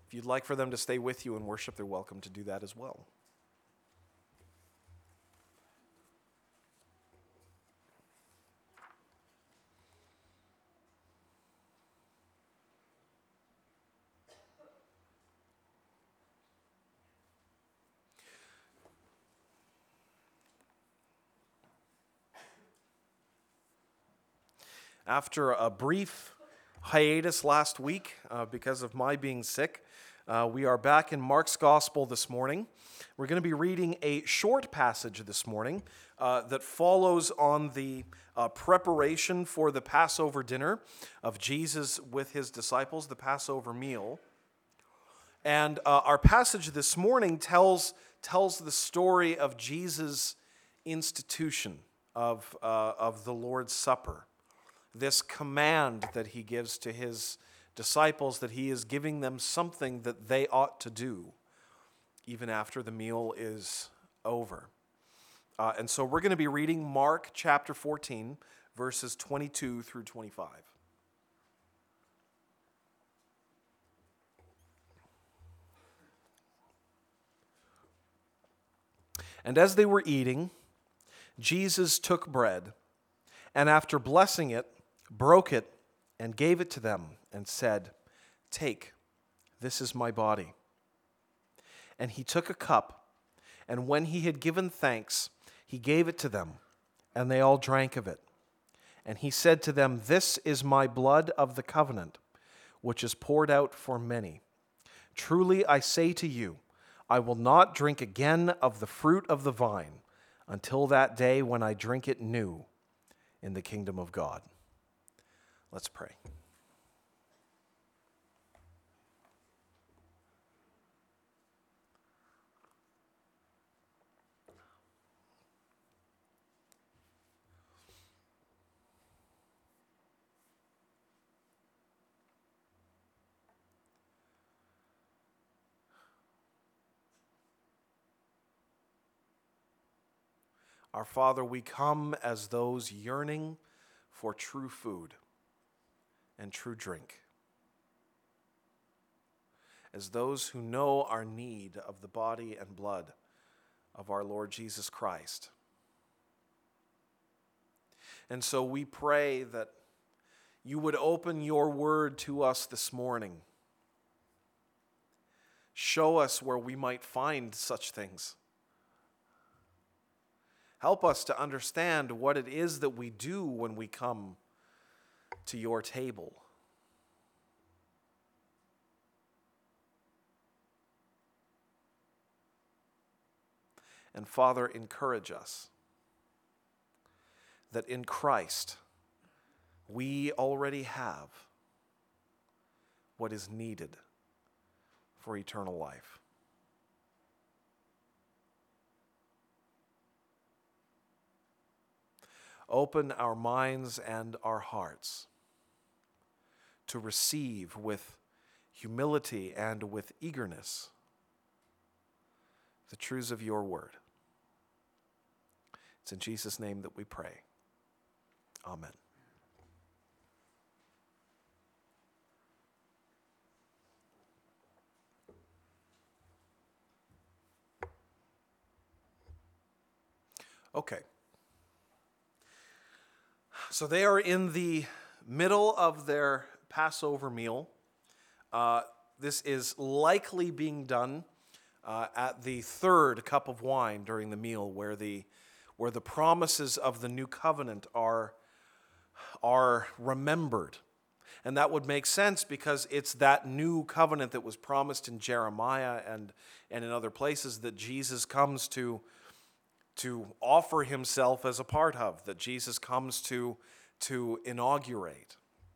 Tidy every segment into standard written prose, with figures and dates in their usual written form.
If you'd like for them to stay with you and worship, they're welcome to do that as well. After a brief hiatus last week because of my being sick, we are back in Mark's Gospel this morning. We're going to be reading a short passage this morning that follows on the preparation for the Passover dinner of Jesus with his disciples, the Passover meal. And our passage this morning tells the story of Jesus' institution of the Lord's Supper. This command that he gives to his disciples, that he is giving them something that they ought to do even after the meal is over. And so we're going to be reading Mark chapter 14, verses 22 through 25. And as they were eating, Jesus took bread, and after blessing it, broke it, and gave it to them, and said, "Take, this is my body." And he took a cup, and when he had given thanks, he gave it to them, and they all drank of it. And he said to them, "This is my blood of the covenant, which is poured out for many. Truly I say to you, I will not drink again of the fruit of the vine until that day when I drink it new in the kingdom of God." Let's pray. Our Father, we come as those yearning for true food and true drink, as those who know our need of the body and blood of our Lord Jesus Christ. And so we pray that you would open your word to us this morning. Show us where we might find such things. Help us to understand what it is that we do when we come to your table. And Father, encourage us that in Christ we already have what is needed for eternal life. Open our minds and our hearts to receive with humility and with eagerness the truths of your word. It's in Jesus' name that we pray. Amen. Okay. So they are in the middle of their Passover meal. This is likely being done at the third cup of wine during the meal, where the promises of the new covenant are remembered. And that would make sense because it's that new covenant that was promised in Jeremiah and in other places that Jesus comes to offer himself as a part of, that Jesus comes to inaugurate.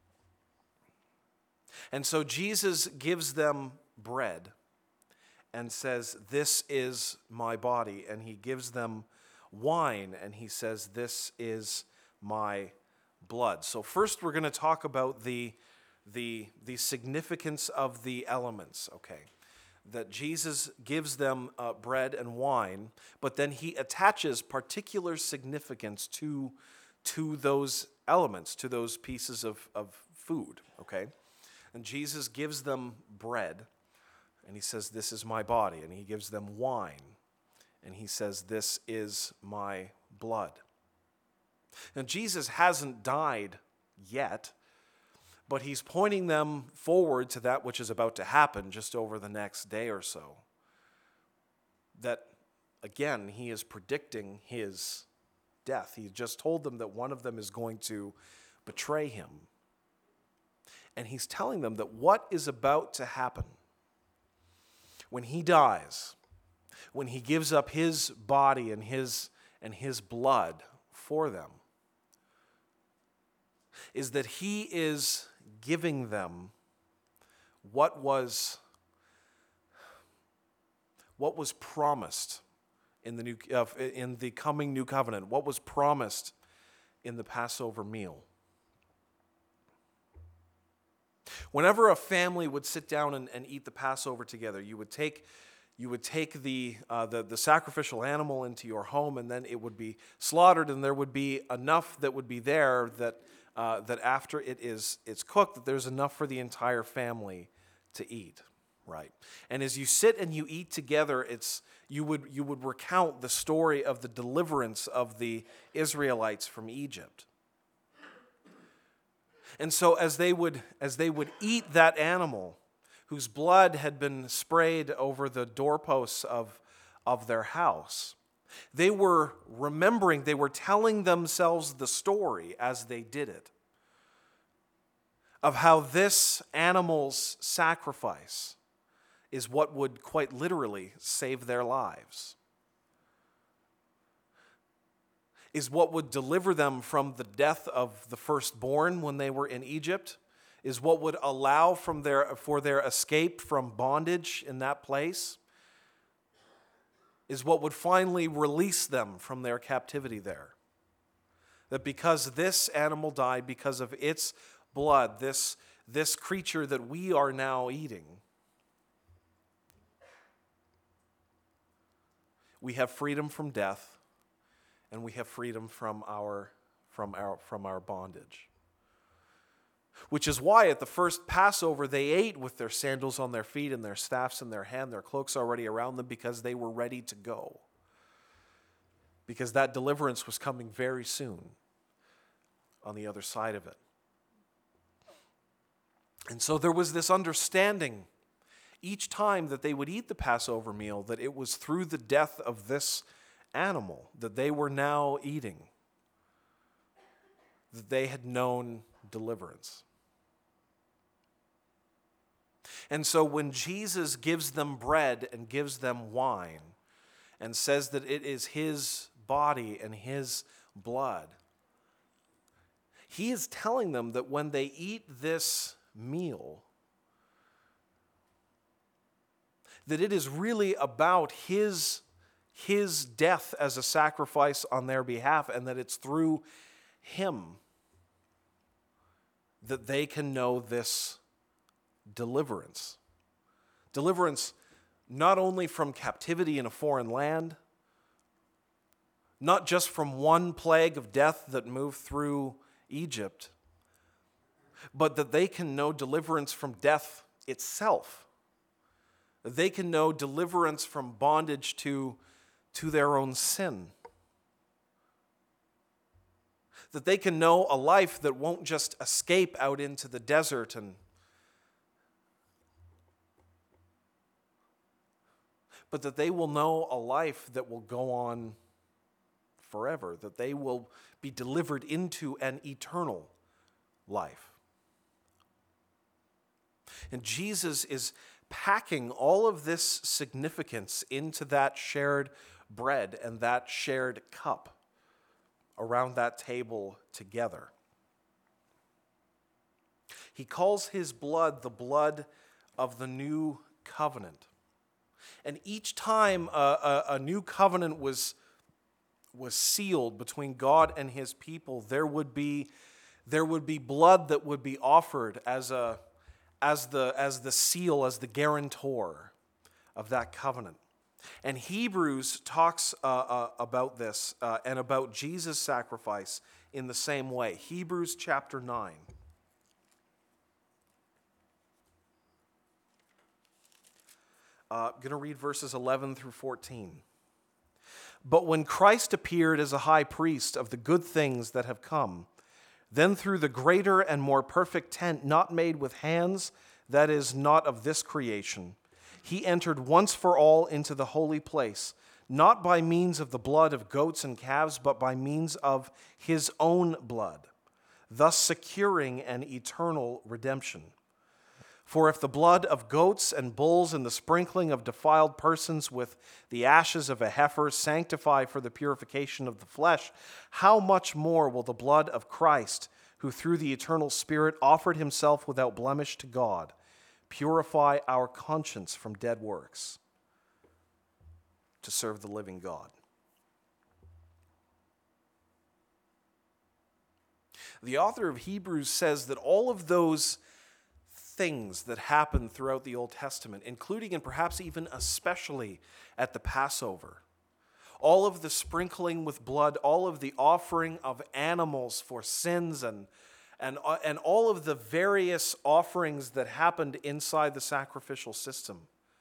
And so Jesus gives them bread and says, "This is my body." And he gives them wine and he says, "This is my blood." So first we're going to talk about the significance of the elements, okay? That Jesus gives them bread and wine, but then he attaches particular significance to those elements, to those pieces of food, okay? And Jesus gives them bread and he says, "This is my body." And he gives them wine, and he says, "This is my blood." Now, Jesus hasn't died yet, but he's pointing them forward to that which is about to happen just over the next day or so. That, again, he is predicting his death. He just told them that one of them is going to betray him. And he's telling them that what is about to happen when he dies, when he gives up his body and his blood for them, is that he is giving them what was promised in the coming new covenant, what was promised in the Passover meal. Whenever a family would sit down and eat the Passover together, you would take the sacrificial animal into your home, and then it would be slaughtered, and there would be enough that would be there that after it's cooked, that there's enough for the entire family to eat, right? And as you sit and you eat together, you would recount the story of the deliverance of the Israelites from Egypt. And so as they would eat that animal, whose blood had been sprayed over the doorposts of their house, they were remembering, they were telling themselves the story as they did it, of how this animal's sacrifice is what would quite literally save their lives, is what would deliver them from the death of the firstborn when they were in Egypt, is what would allow for their escape from bondage in that place, is what would finally release them from their captivity there. That because this animal died, because of its blood, this creature that we are now eating, we have freedom from death, and we have freedom from our bondage. Which is why at the first Passover they ate with their sandals on their feet and their staffs in their hand, their cloaks already around them, because they were ready to go. Because that deliverance was coming very soon on the other side of it. And so there was this understanding each time that they would eat the Passover meal that it was through the death of this animal that they were now eating, that they had known deliverance. And so when Jesus gives them bread and gives them wine and says that it is his body and his blood, he is telling them that when they eat this meal, that it is really about his death as a sacrifice on their behalf, and that it's through him that they can know this deliverance. Deliverance not only from captivity in a foreign land, not just from one plague of death that moved through Egypt, but that they can know deliverance from death itself. That they can know deliverance from bondage to their own sin. That they can know a life that won't just escape out into the desert but that they will know a life that will go on forever, that they will be delivered into an eternal life. And Jesus is packing all of this significance into that shared bread and that shared cup around that table together. He calls his blood the blood of the new covenant. And each time a new covenant was sealed between God and his people, there would be blood that would be offered as the seal, as the guarantor of that covenant. And Hebrews talks about this and about Jesus' sacrifice in the same way. Hebrews chapter 9. I'm going to read verses 11 through 14. But when Christ appeared as a high priest of the good things that have come, then through the greater and more perfect tent, not made with hands, that is, not of this creation, he entered once for all into the holy place, not by means of the blood of goats and calves, but by means of his own blood, thus securing an eternal redemption. For if the blood of goats and bulls and the sprinkling of defiled persons with the ashes of a heifer sanctify for the purification of the flesh, how much more will the blood of Christ, who through the eternal Spirit offered himself without blemish to God, purify our conscience from dead works to serve the living God? The author of Hebrews says that all of those things that happen throughout the Old Testament, including and perhaps even especially at the Passover, all of the sprinkling with blood, all of the offering of animals for sins, and all of the various offerings that happened inside the sacrificial system,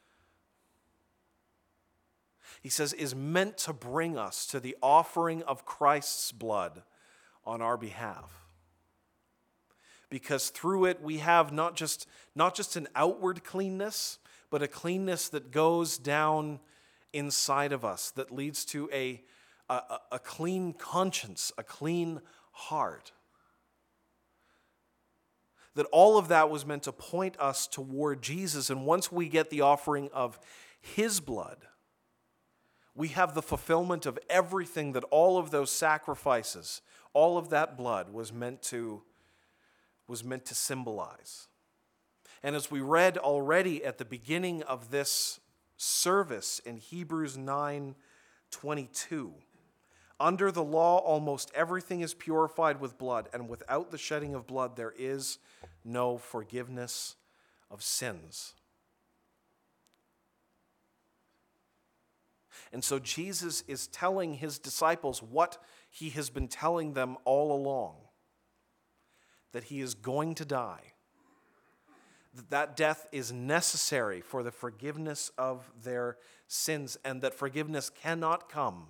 he says, is meant to bring us to the offering of Christ's blood on our behalf. Because through it we have not just an outward cleanness, but a cleanness that goes down inside of us, that leads to a clean conscience, a clean heart. That all of that was meant to point us toward Jesus, and once we get the offering of his blood, we have the fulfillment of everything that all of those sacrifices, all of that blood was meant to symbolize. And as we read already at the beginning of this service in Hebrews 9:22, under the law almost everything is purified with blood, and without the shedding of blood there is no forgiveness of sins. And so Jesus is telling his disciples what he has been telling them all along, that he is going to die, that death is necessary for the forgiveness of their sins, and that forgiveness cannot come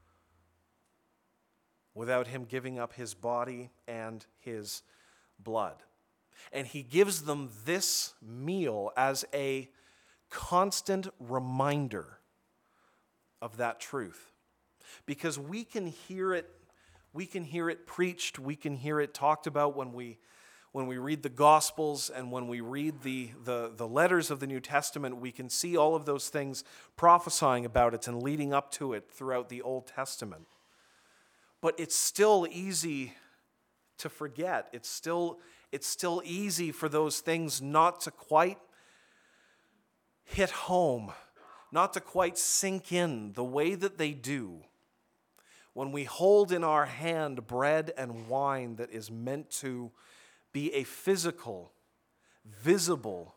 without him giving up his body and his blood. And he gives them this meal as a constant reminder of that truth. Because we can hear it preached, we can hear it talked about when we read the Gospels, and when we read the letters of the New Testament. We can see all of those things prophesying about it and leading up to it throughout the Old Testament. But it's still easy to forget. It's still easy for those things not to quite hit home, not to quite sink in the way that they do when we hold in our hand bread and wine that is meant to be a physical, visible,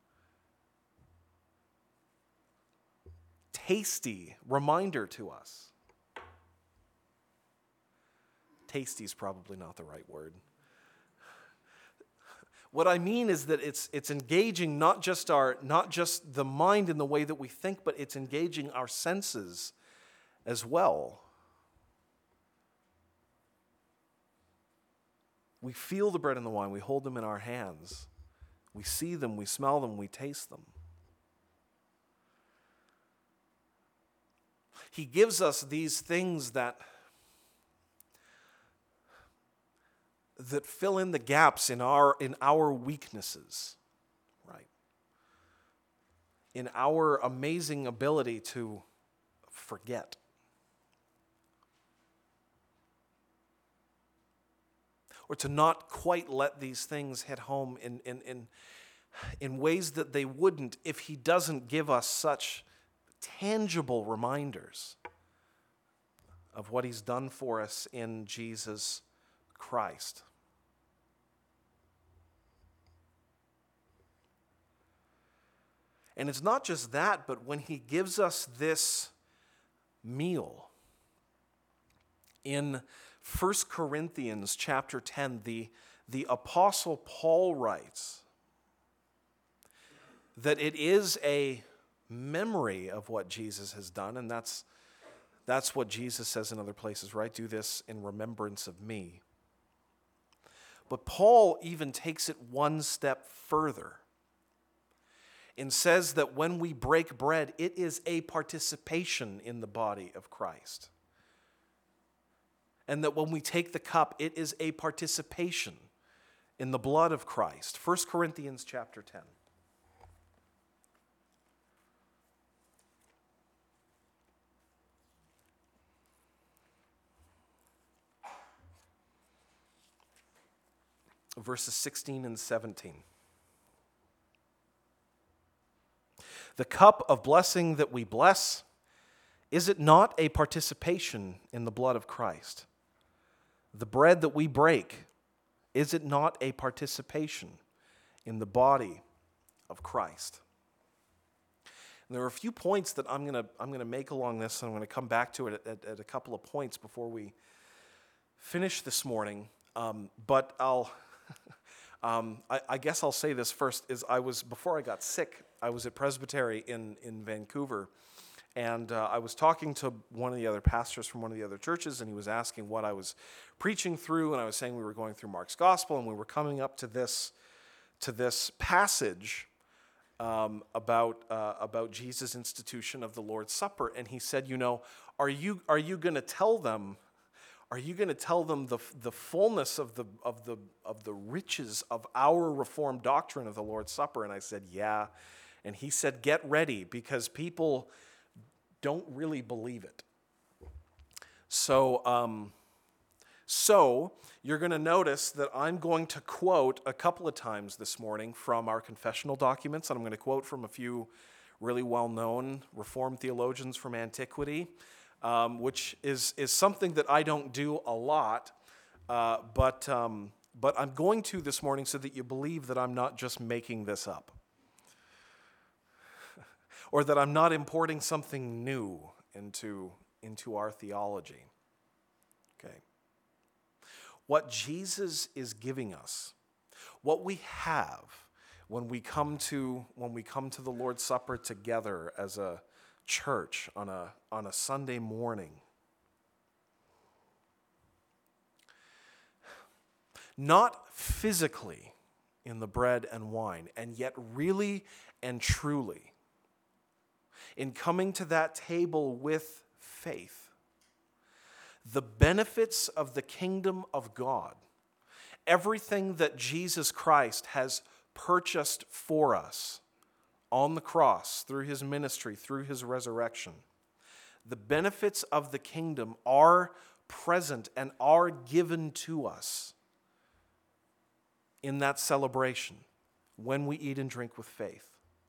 tasty reminder to us. Tasty is probably not the right word. What I mean is that it's engaging not just the mind in the way that we think, but it's engaging our senses as well. We feel the bread and the wine, we hold them in our hands. We see them, we smell them, we taste them. He gives us these things that fill in the gaps in our weaknesses, right? In our amazing ability to forget. Or to not quite let these things hit home in ways that they wouldn't if he doesn't give us such tangible reminders of what he's done for us in Jesus Christ. And it's not just that, but when he gives us this meal in 1 Corinthians chapter 10, the Apostle Paul writes that it is a memory of what Jesus has done, and that's what Jesus says in other places, right? Do this in remembrance of me. But Paul even takes it one step further and says that when we break bread, it is a participation in the body of Christ. And that when we take the cup, it is a participation in the blood of Christ. 1 Corinthians chapter 10. Verses 16 and 17. The cup of blessing that we bless, is it not a participation in the blood of Christ? The bread that we break, is it not a participation in the body of Christ? And there are a few points that I'm going to make along this, and I'm going to come back to it at a couple of points before we finish this morning. But I guess I'll say this first, before I got sick, I was at Presbytery in Vancouver, and I was talking to one of the other pastors from one of the other churches, and he was asking what I was preaching through, and I was saying we were going through Mark's Gospel, and we were coming up to this passage about Jesus' institution of the Lord's Supper, and he said, are you going to tell them? Are you going to tell them the fullness of the riches of our Reformed doctrine of the Lord's Supper? And I said, yeah. And he said, get ready, because people don't really believe it. So you're going to notice that I'm going to quote a couple of times this morning from our confessional documents, and I'm going to quote from a few really well-known Reformed theologians from antiquity. Which is something that I don't do a lot, but I'm going to this morning so that you believe that I'm not just making this up, or that I'm not importing something new into our theology. Okay. What Jesus is giving us, what we have when we come to the Lord's Supper together as a church on a Sunday morning, not physically in the bread and wine, and yet really and truly in coming to that table with faith, the benefits of the kingdom of God, everything that Jesus Christ has purchased for us on the cross, through his ministry, through his resurrection. The benefits of the kingdom are present and are given to us in that celebration when we eat and drink with faith.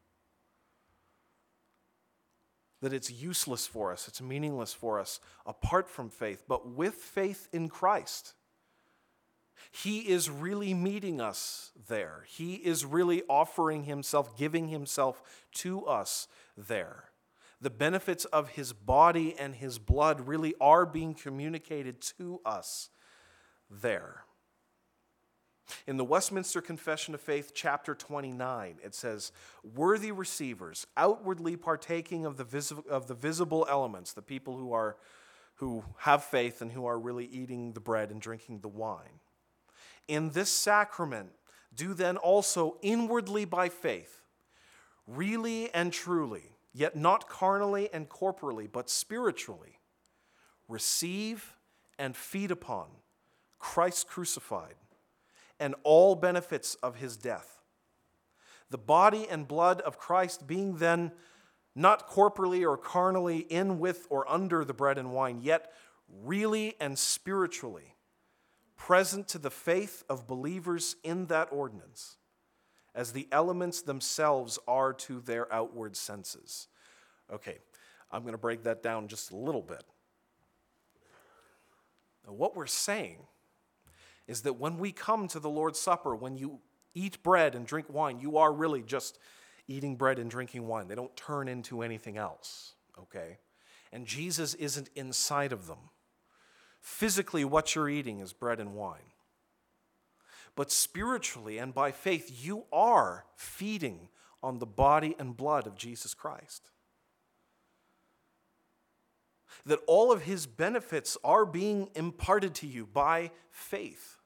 That it's useless for us, it's meaningless for us apart from faith, but with faith in Christ. He is really meeting us there. He is really offering himself, giving himself to us there. The benefits of his body and his blood really are being communicated to us there. In the Westminster Confession of Faith, chapter 29, it says, "Worthy receivers, outwardly partaking of the visible elements," the people who have faith and who are really eating the bread and drinking the wine, "in this sacrament do then also inwardly by faith, really and truly, yet not carnally and corporally, but spiritually, receive and feed upon Christ crucified and all benefits of his death. The body and blood of Christ being then not corporally or carnally in with or under the bread and wine, yet really and spiritually present to the faith of believers in that ordinance, as the elements themselves are to their outward senses." Okay, I'm going to break that down just a little bit. Now, what we're saying is that when we come to the Lord's Supper, when you eat bread and drink wine, you are really just eating bread and drinking wine. They don't turn into anything else, okay? And Jesus isn't inside of them. Physically, what you're eating is bread and wine. But spiritually and by faith, you are feeding on the body and blood of Jesus Christ. that all of his benefits are being imparted to you by faith.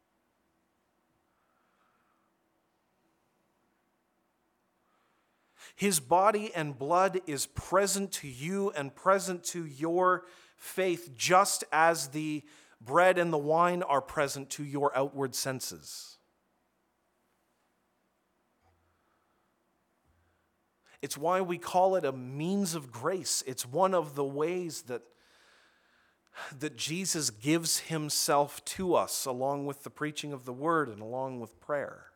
His body and blood is present to you and present to your faith, just as the bread and the wine are present to your outward senses. It's why we call it a means of grace. It's one of the ways that Jesus gives himself to us, along with the preaching of the word and along with prayer.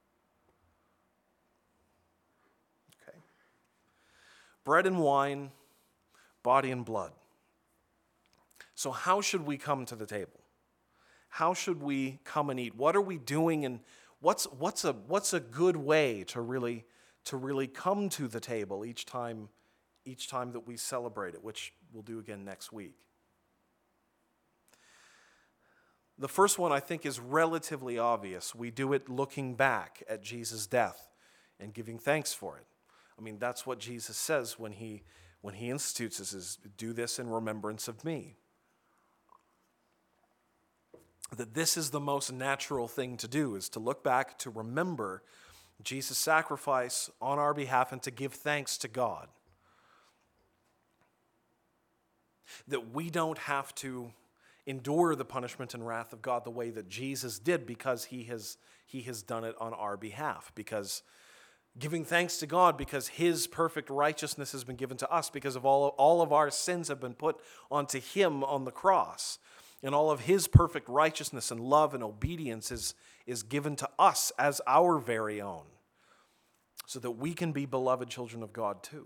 Okay. Bread and wine, body and blood. So how should we come to the table? How should we come and eat? What are we doing, and what's a good way to really come to the table each time that we celebrate it, which we'll do again next week? The first one, I think, is relatively obvious. We do it looking back at Jesus' death and giving thanks for it. I mean, that's what Jesus says when he institutes this, is do this in remembrance of me. That this is the most natural thing to do, is to look back, to remember Jesus' sacrifice on our behalf, and to give thanks to God. That we don't have to endure the punishment and wrath of God the way that Jesus did, because he has done it on our behalf. Because giving thanks to God, because his perfect righteousness has been given to us, because of all of our sins have been put onto him on the cross. And all of his perfect righteousness and love and obedience is given to us as our very own, so that we can be beloved children of God too.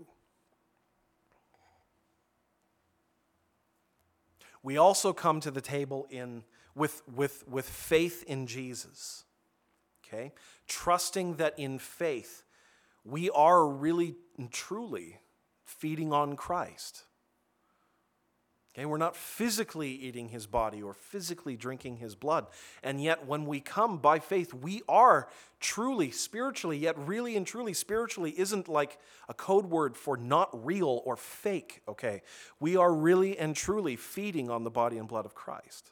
We also come to the table with faith in Jesus. Okay? Trusting that in faith we are really and truly feeding on Christ. Okay, we're not physically eating his body or physically drinking his blood. And yet when we come by faith, we are truly spiritually, yet really and truly spiritually isn't like a code word for not real or fake, okay? We are really and truly feeding on the body and blood of Christ.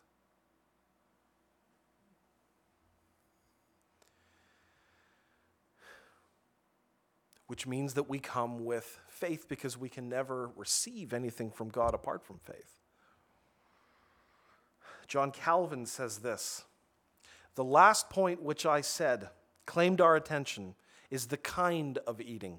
Which means that we come with faith, because we can never receive anything from God apart from faith. John Calvin says this: "The last point which I said claimed our attention is the kind of eating.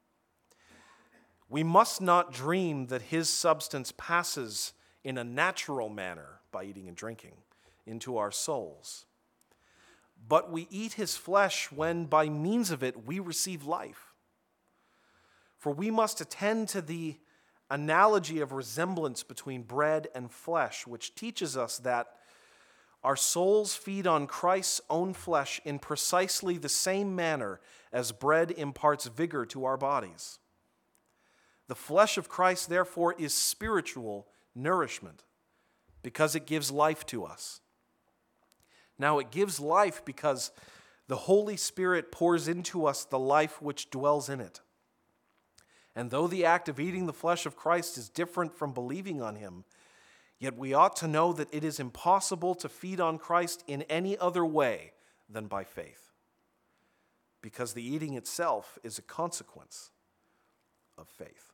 We must not dream that his substance passes in a natural manner by eating and drinking into our souls. But we eat his flesh when by means of it we receive life. For we must attend to the analogy of resemblance between bread and flesh, which teaches us that our souls feed on Christ's own flesh in precisely the same manner as bread imparts vigor to our bodies. The flesh of Christ, therefore, is spiritual nourishment, because it gives life to us. Now, it gives life because the Holy Spirit pours into us the life which dwells in it. And though the act of eating the flesh of Christ is different from believing on him, yet we ought to know that it is impossible to feed on Christ in any other way than by faith, because the eating itself is a consequence of faith."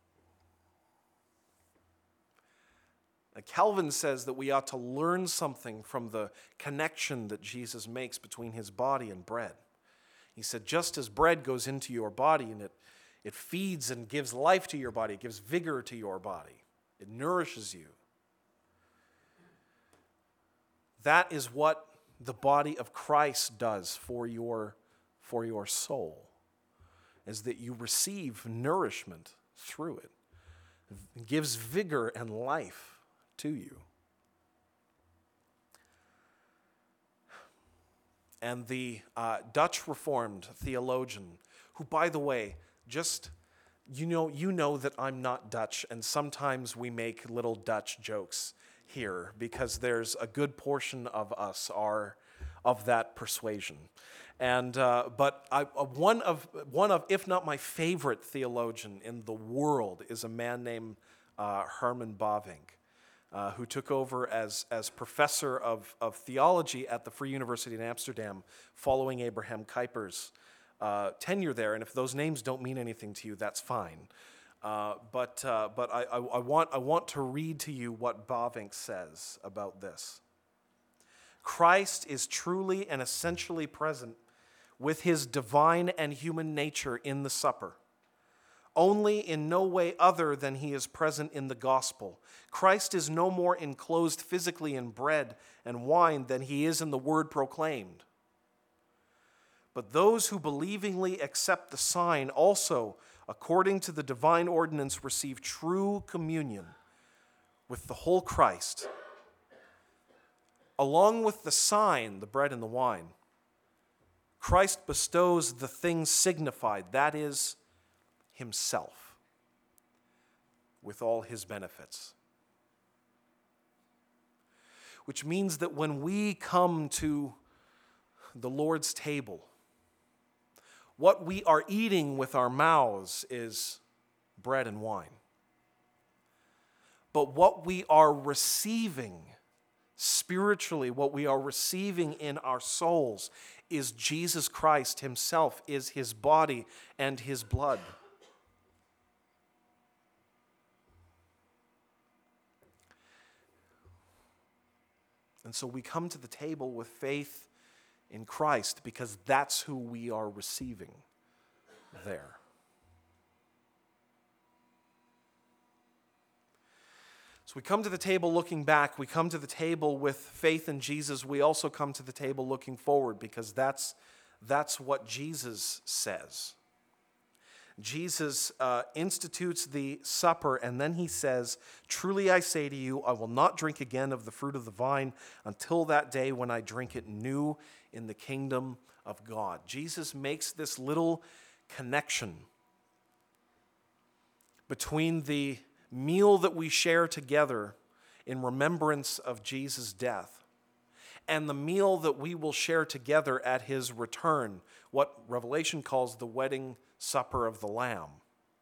Now, Calvin says that we ought to learn something from the connection that Jesus makes between his body and bread. He said, just as bread goes into your body and it feeds and gives life to your body, it gives vigor to your body, it nourishes you. That is what the body of Christ does for your soul, is that you receive nourishment through it. It gives vigor and life to you. And the Dutch Reformed theologian, who, by the way, just, you know that I'm not Dutch, and sometimes we make little Dutch jokes here because there's a good portion of us are of that persuasion. And but one of if not my favorite theologian in the world is a man named Herman Bavinck, who took over as professor of theology at the Free University in Amsterdam following Abraham Kuyper's tenure there. And if those names don't mean anything to you, that's fine. But I want to read to you what Bavinck says about this. Christ is truly and essentially present with his divine and human nature in the supper, only in no way other than he is present in the gospel. Christ is no more enclosed physically in bread and wine than he is in the word proclaimed. But those who believingly accept the sign also, according to the divine ordinance, receive true communion with the whole Christ, along with the sign, the bread and the wine. Christ bestows the things signified, that is, himself, with all his benefits. Which means that when we come to the Lord's table, what we are eating with our mouths is bread and wine. But what we are receiving spiritually, what we are receiving in our souls is Jesus Christ himself, is his body and his blood. And so we come to the table with faith in Christ because that's who we are receiving there. So we come to the table looking back. We come to the table with faith in Jesus. We also come to the table looking forward because that's what Jesus says. Jesus institutes the supper, and then he says, "Truly I say to you, I will not drink again of the fruit of the vine until that day when I drink it new in the kingdom of God." Jesus makes this little connection between the meal that we share together in remembrance of Jesus' death and the meal that we will share together at his return, what Revelation calls the wedding supper of the Lamb.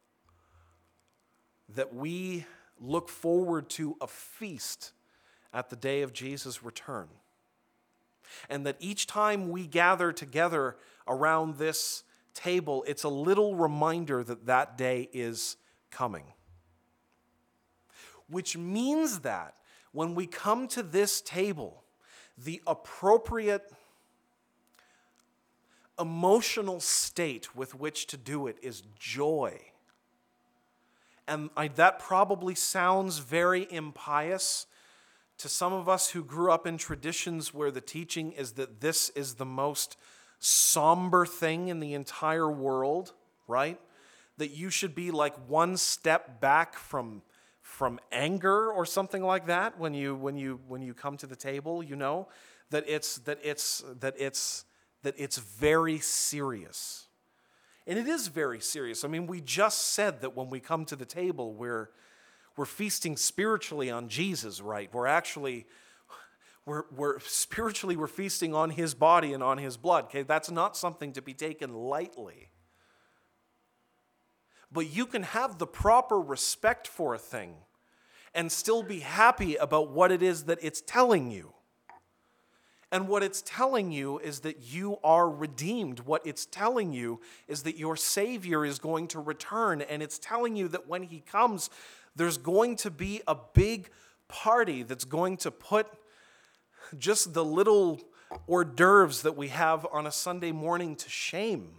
That we look forward to a feast at the day of Jesus' return. And that each time we gather together around this table, it's a little reminder that that day is coming. Which means that when we come to this table, the appropriate emotional state with which to do it is joy. And that probably sounds very impious to some of us who grew up in traditions where the teaching is that this is the most somber thing in the entire world, right? That you should be like one step back from anger or something like that when you come to the table, you know, that it's very serious. And it is very serious. I mean, we just said that when we come to the table, we're feasting spiritually on Jesus, right? We're spiritually feasting on his body and on his blood. Okay, that's not something to be taken lightly. But you can have the proper respect for a thing and still be happy about what it is that it's telling you. And what it's telling you is that you are redeemed. What it's telling you is that your Savior is going to return. And it's telling you that when he comes, there's going to be a big party that's going to put just the little hors d'oeuvres that we have on a Sunday morning to shame.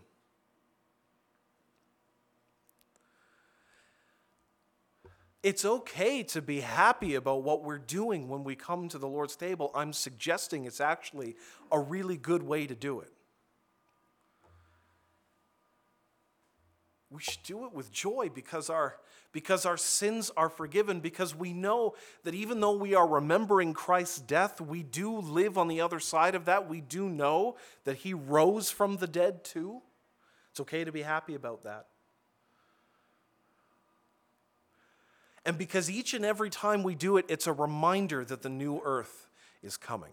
It's okay to be happy about what we're doing when we come to the Lord's table. I'm suggesting it's actually a really good way to do it. We should do it with joy because our sins are forgiven, because we know that even though we are remembering Christ's death, we do live on the other side of that. We do know that he rose from the dead too. It's okay to be happy about that. And because each and every time we do it, it's a reminder that the new earth is coming.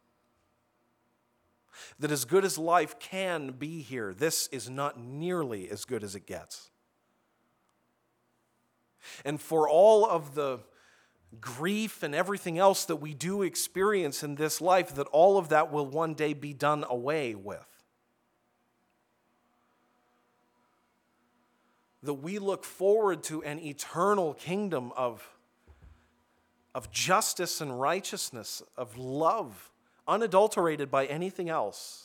That as good as life can be here, this is not nearly as good as it gets. And for all of the grief and everything else that we do experience in this life, that all of that will one day be done away with. That we look forward to an eternal kingdom of justice and righteousness, of love, unadulterated by anything else.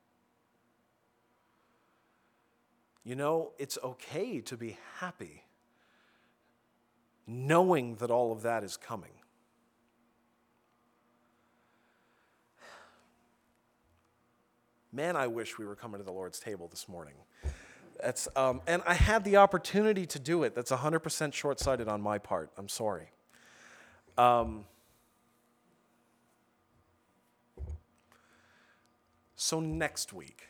You know, it's okay to be happy, knowing that all of that is coming. Man, I wish we were coming to the Lord's table this morning. And I had the opportunity to do it. That's 100% short-sighted on my part. I'm sorry. So next week.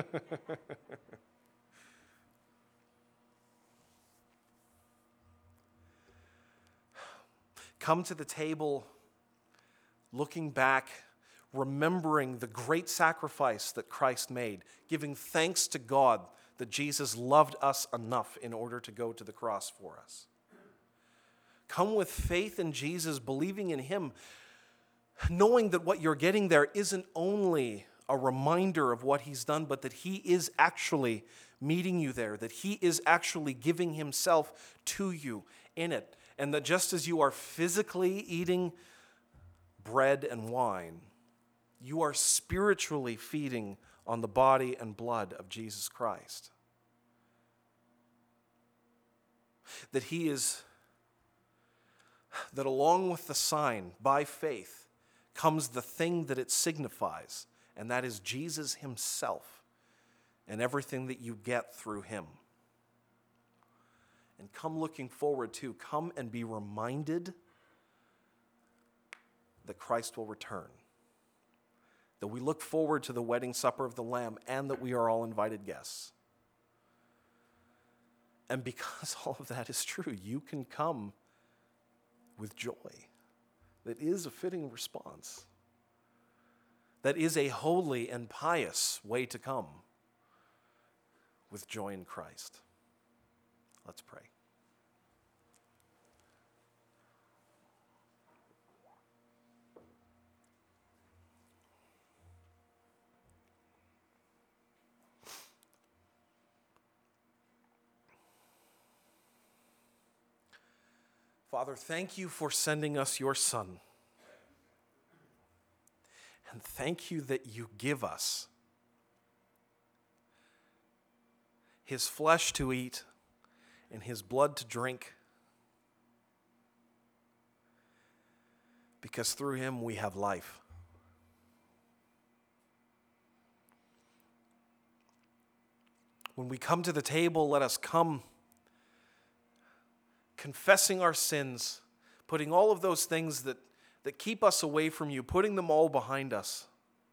Come to the table looking back, remembering the great sacrifice that Christ made, giving thanks to God that Jesus loved us enough in order to go to the cross for us. Come with faith in Jesus, believing in Him, knowing that what you're getting there isn't only a reminder of what He's done, but that He is actually meeting you there, that He is actually giving Himself to you in it. And that just as you are physically eating bread and wine, you are spiritually feeding on the body and blood of Jesus Christ. That along with the sign, by faith, comes the thing that it signifies, and that is Jesus Himself and everything that you get through Him. And come looking forward to, come and be reminded that Christ will return. That we look forward to the wedding supper of the Lamb, and that we are all invited guests. And because all of that is true, you can come with joy. That is a fitting response. That is a holy and pious way to come with joy in Christ. Let's pray. Father, thank you for sending us your Son. And thank you that you give us His flesh to eat and His blood to drink, because through Him we have life. When we come to the table, let us come confessing our sins, putting all of those things that keep us away from you, putting them all behind us.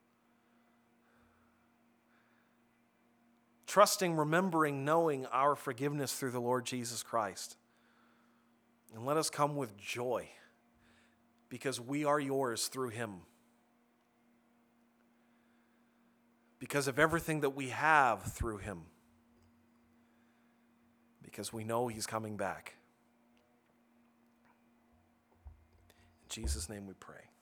Trusting, remembering, knowing our forgiveness through the Lord Jesus Christ. And let us come with joy, because we are yours through Him. Because of everything that we have through Him. Because we know He's coming back. In Jesus' name we pray.